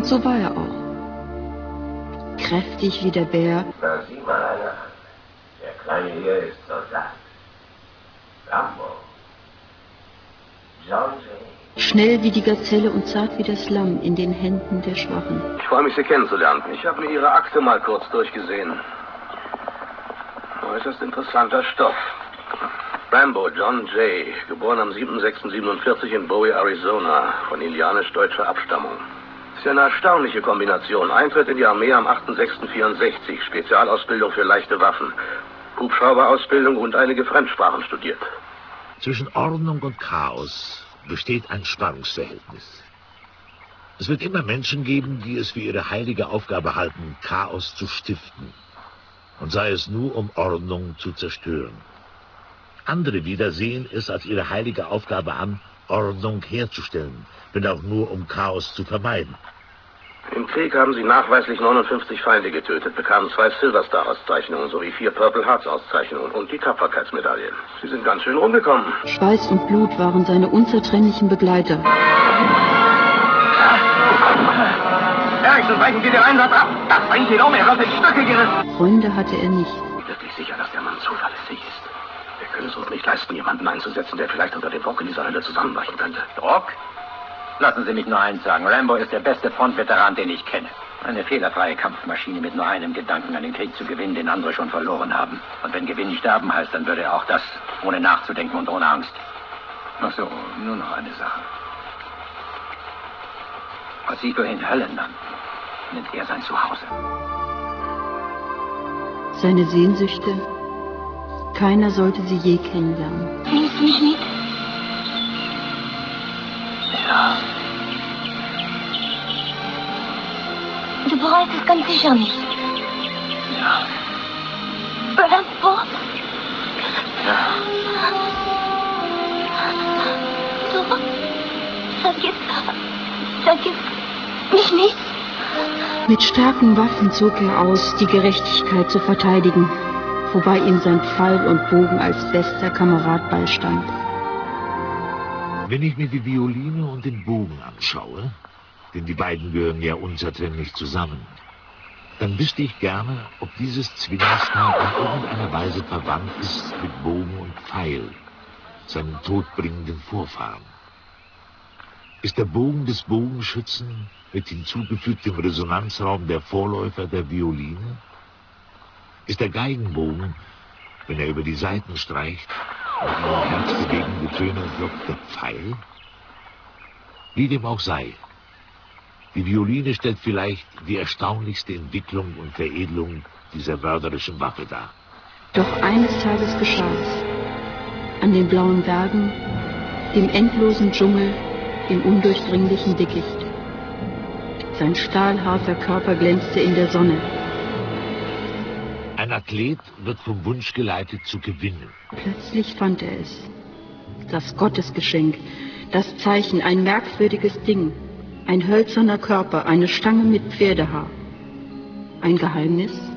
Und so war er auch. Kräftig wie der Bär. Da sieh mal einer. Der Kleine hier ist Soldat. Rambo. John Jay. Schnell wie die Gazelle und zart wie das Lamm in den Händen der Schwachen. Ich freue mich, Sie kennenzulernen. Ich habe mir Ihre Akte mal kurz durchgesehen. Äußerst interessanter Stoff. Rambo, John Jay, geboren am 7.6.47 in Bowie, Arizona, von indianisch-deutscher Abstammung. Ist ja eine erstaunliche Kombination. Eintritt in die Armee am 8.6.64, Spezialausbildung für leichte Waffen, Hubschrauberausbildung und einige Fremdsprachen studiert. Zwischen Ordnung und Chaos besteht ein Spannungsverhältnis. Es wird immer Menschen geben, die es für ihre heilige Aufgabe halten, Chaos zu stiften. Und sei es nur, um Ordnung zu zerstören. Andere wieder sehen es als ihre heilige Aufgabe an, Ordnung herzustellen, wenn auch nur um Chaos zu vermeiden. Im Krieg haben sie nachweislich 59 Feinde getötet, bekamen 2 Silver Star-Auszeichnungen sowie 4 Purple Hearts-Auszeichnungen und die Tapferkeitsmedaille. Sie sind ganz schön rumgekommen. Schweiß und Blut waren seine unzertrennlichen Begleiter. Erickson, weichen Sie den Einsatz ab! Das bringt ihn um, er wird in Stücke gerissen! Freunde hatte er nicht. Wirklich sicher, dass der Mann zuverlässig ist. Wir können es uns nicht leisten, jemanden einzusetzen, der vielleicht unter dem Druck in dieser Hölle zusammenbrechen könnte. Druck? Lassen Sie mich nur eins sagen. Rambo ist der beste Frontveteran, den ich kenne. Eine fehlerfreie Kampfmaschine mit nur einem Gedanken, einen Krieg zu gewinnen, den andere schon verloren haben. Und wenn Gewinnen sterben heißt, dann würde er auch das, ohne nachzudenken und ohne Angst. Ach so, nur noch eine Sache. Was Sie vorhin Hölle nannten, nennt er sein Zuhause. Seine Sehnsüchte, keiner sollte sie je kennenlernen. Nimmst du mich mit? Ja. Du bereust es ganz sicher nicht. Ja. Rambo? Ja. So. Vergiss mich nicht. Mit starken Waffen zog er aus, die Gerechtigkeit zu verteidigen, wobei ihm sein Pfeil und Bogen als bester Kamerad beistand. Wenn ich mir die Violine und den Bogen anschaue, denn die beiden gehören ja unzertrennlich zusammen, dann wüsste ich gerne, ob dieses Zwillingspaar in irgendeiner Weise verwandt ist mit Bogen und Pfeil, seinen todbringenden Vorfahren. Ist der Bogen des Bogenschützen mit hinzugefügtem Resonanzraum der Vorläufer der Violine? Ist der Geigenbogen, wenn er über die Saiten streicht und ihnen herzbewegende Töne entlockt, der Pfeil? Wie dem auch sei, die Violine stellt vielleicht die erstaunlichste Entwicklung und Veredelung dieser mörderischen Waffe dar. Doch eines Tages geschah es. An den blauen Bergen, dem endlosen Dschungel, im undurchdringlichen Dickicht. Sein stahlharter Körper glänzte in der Sonne. Ein Athlet wird vom Wunsch geleitet zu gewinnen. Plötzlich fand er es. Das Gottesgeschenk, das Zeichen, ein merkwürdiges Ding. Ein hölzerner Körper, eine Stange mit Pferdehaar. Ein Geheimnis?